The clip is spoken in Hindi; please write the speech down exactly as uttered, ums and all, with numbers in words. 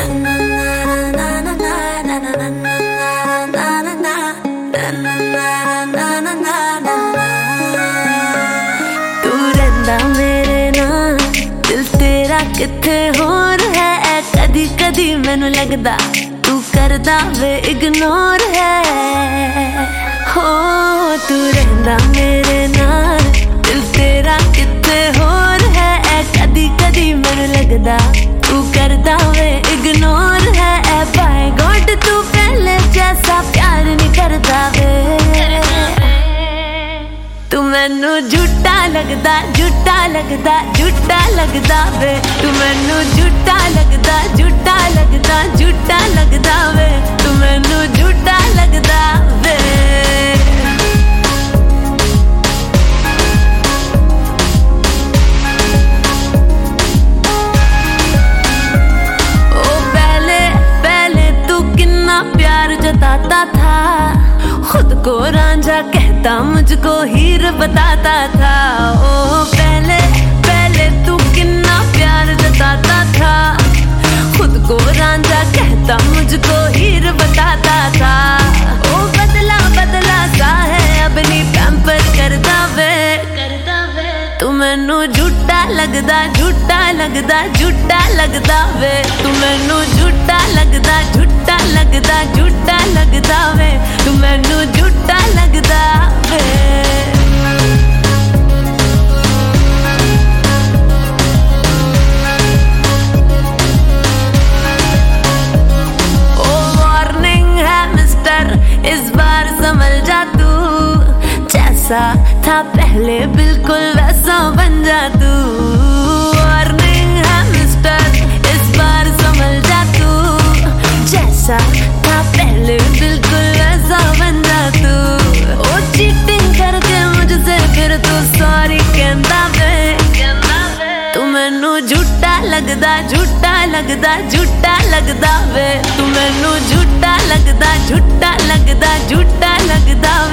मेरे नाल दिल तेरा किथे होर है। कदी कदी मैनू लगदा तू करदा वे इग्नोर है। हो तू रहंदा मेरे नाल दिल तेरा किथे होर है। कदी कदी मैनू लगदा तू करदा वे इग्नोर है। बाय गॉड तू पहले जैसा प्यार नहीं करदा वे। तू मैनू झूठा लगदा झूठा लगदा झूठा लगदा वे। तू मैनू झूठा लगदा झूठा लगदा झूठा लगदा वे। तू मैनू झूठा लगदा वे। ओ पहले पहले तू कितना प्यार जताता था। खुद को रांझा कहता मुझको हीर बताता था। ओ पहले पहले तू कितना प्यार जताता था। खुद को रांझा कहता मुझको हीर बताता था। ओ बदला बदला सा है अब नहीं पैम्पर करदा वे। तू मैनू झूठा लगदा झूठा लगदा झूठा लगदा वे। तू मैनू झूठा लगदा झूठा लगदा झूठा लगदा वे। तू मैनू झूठा लगदा वे। ओ वार्निंग है मिस्टर इस बार संभल जा तू। जैसा था पहले बिल्कुल वैसा बन जा तू। वार्निंग है मिस्टर इस बार संभल जा तू। जैसा था पहले बिल्कुल वैसा बन जा तू। ओ चीटिंग करके मुझसे फिर तू सॉरी कहंदा वे। तू मैनू झूठा लगदा झूठा लगदा झूठा लगदा वे। तू मैनू झूठा लगदा झूठा लगदा झूठा लगदा